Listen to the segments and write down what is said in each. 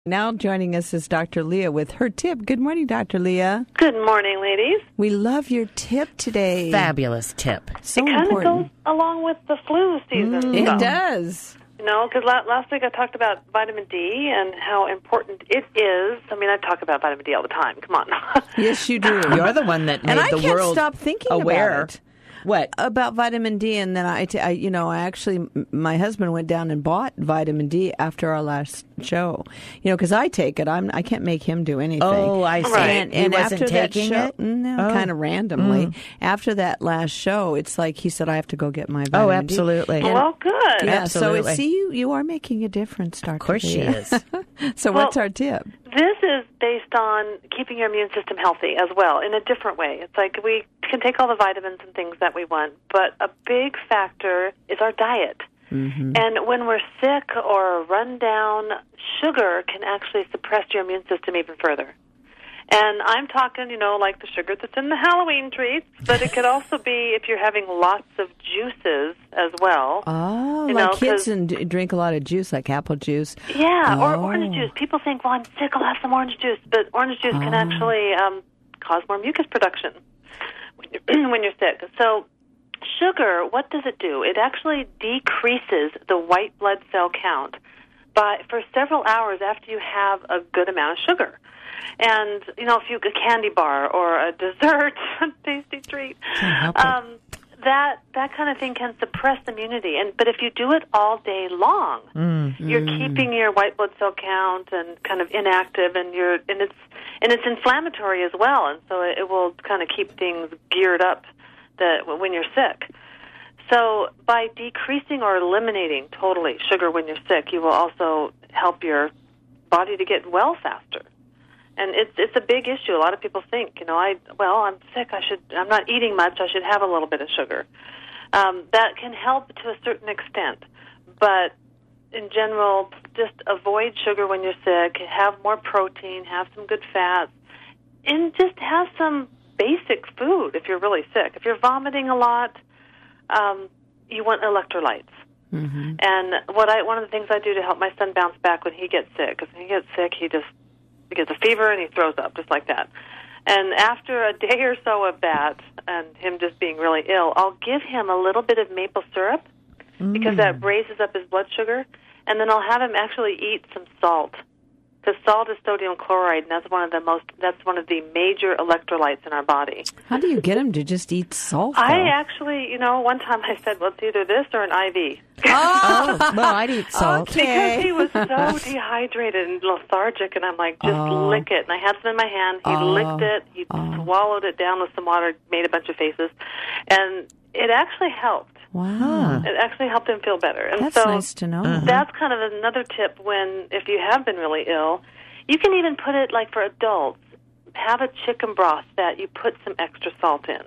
Now joining us is Dr. Leah with her tip. Good morning, Dr. Leah. Good morning, ladies. We love your tip today. Fabulous tip. So it kind of important. goes along with the flu season. It stuff. does. You know, because last week I talked about vitamin D and how important it is. I mean, I talk about vitamin D all the time. Come on. Yes, you do. You're the one that made and I the can't world stop thinking aware. about it. What? About vitamin D, and then my husband went down and bought vitamin D after our last show. You know, because I take it. I can't make him do anything. Oh, I see. Right. He wasn't after taking that show, it? No, Oh. kind of randomly. After that last show, it's like he said, I have to go get my vitamin Oh, D. absolutely. Well, good. Yeah, Absolutely. so see, you are making a difference, Dr. Of course she Leah. is. So what's our tip? This is based on keeping your immune system healthy as well, in a different way. It's like we can take all the vitamins and things that we want, but a big factor is our diet. Mm-hmm. And when we're sick or run down, sugar can actually suppress your immune system even further. And I'm talking, like the sugar that's in the Halloween treats, but it could also be if you're having lots of juices as well. Oh, You like know, kids 'cause- and drink a lot of juice, like apple juice. Yeah, or Oh. orange juice. People think, well, I'm sick, I'll have some orange juice. But orange juice can actually cause more mucus production when you're sick. So sugar, what does it do? It actually decreases the white blood cell count for several hours after you have a good amount of sugar. And, if you a candy bar or a dessert, a tasty treat, that kind of thing can suppress immunity. But if you do it all day long, you're keeping your white blood cell count and kind of inactive, and it's inflammatory as well, and so it will kind of keep things geared up when you're sick. So by decreasing or eliminating totally sugar when you're sick, you will also help your body to get well faster. And it's a big issue. A lot of people think, I'm sick. I'm not eating much. I should have a little bit of sugar. That can help to a certain extent, but in general, just avoid sugar when you're sick. Have more protein. Have some good fats, and just have some basic food if you're really sick. If you're vomiting a lot, you want electrolytes. Mm-hmm. And one of the things I do to help my son bounce back when he gets sick, because when he gets sick, he gets a fever and he throws up just like that. And after a day or so of that, and him just being really ill, I'll give him a little bit of maple syrup because that raises up his blood sugar, and then I'll have him actually eat some salt. Because salt is sodium chloride, and that's one of the major electrolytes in our body. How do you get him to just eat salt, though? I actually, one time I said, well, it's either this or an IV. Oh, well, I'd eat salt. Okay. Because he was so dehydrated and lethargic, and I'm like, just lick it. And I had some in my hand. He licked it. He swallowed it down with some water, made a bunch of faces. And it actually helped. Wow. It actually helped him feel better. And That's so nice to know. That's kind of another tip if you have been really ill. You can even put it, like for adults, have a chicken broth that you put some extra salt in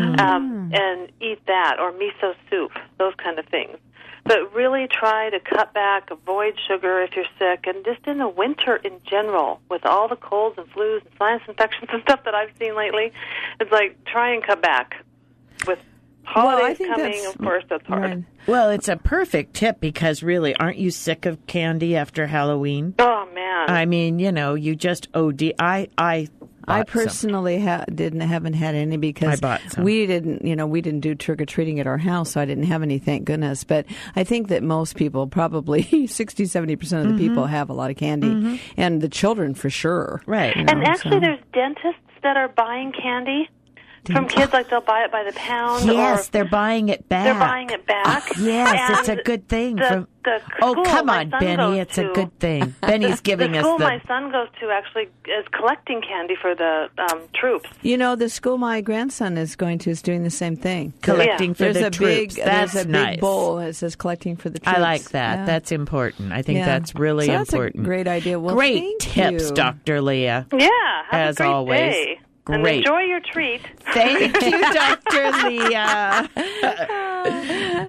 and eat that, or miso soup, those kind of things. But really try to cut back, avoid sugar if you're sick, and just in the winter in general, with all the colds and flus and sinus infections and stuff that I've seen lately, it's like try and cut back. With holidays coming, of course, that's hard. Right. Well, it's a perfect tip because really, aren't you sick of candy after Halloween? Oh, man. I mean, you just OD. I personally haven't had any because I bought some. we didn't do trick-or-treating at our house, so I didn't have any, thank goodness. But I think that most people, probably 60-70% of the people, have a lot of candy, and the children for sure. Right. And actually, there's dentists that are buying candy from kids, like they'll buy it by the pound. Yes, or they're buying it back. They're buying it back. Yes, And it's a good thing. the Oh, school come my on, son Benny. goes It's a to- good thing. Benny's giving the us school the... my son goes to actually is collecting candy for the troops. The school my grandson is going to is doing the same thing. collecting for There's the a troops. That's there's a nice. big bowl that says collecting for the troops. I like that. Yeah. That's important. I think Yeah. that's really So that's important. a great idea. Well, great thank tips, you. Dr. Leah. Yeah, have As a great always. day. And Great. enjoy your treat. Thank you, Dr. Leah.